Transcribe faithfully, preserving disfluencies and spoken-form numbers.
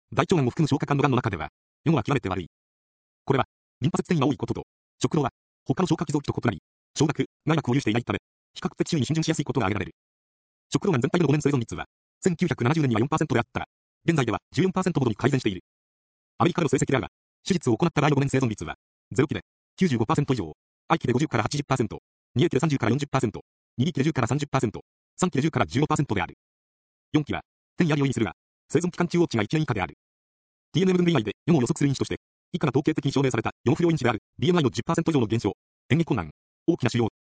大腸がんを含む消化管のがんの中では、予後は極めて悪い。これは、リンパ節転移が多いことと、食道は、他の消化器臓器と異なり、小額、外膜を有していないため、比較的周囲に浸潤しやすいことが挙げられる。食道がん全体のごねん生存率は、せんきゅうひゃくななじゅうねんには よんパーセント であったが、現在では じゅうよんパーセント ほどに改善している。アメリカでの成績だが、手術を行った場合のごねん生存率は、ゼロ期で きゅうじゅうごパーセント 以上、アイ期でごじゅうから はちじゅっパーセント、にエー期でさんじゅうから よんじゅっパーセント、にビー期でじゅうから さんじゅっパーセント、さん期でじゅうから じゅうごパーセント である。よん期は、転移ありを意味するが、生存期間中央値がいちねん以下である。ティーエヌエム 分類内で予後を予測する因子として、以下が統計的に証明された予後不良因子である ビーエムアイ の じゅっパーセント 以上の減少、演劇困難、大きな腫瘍、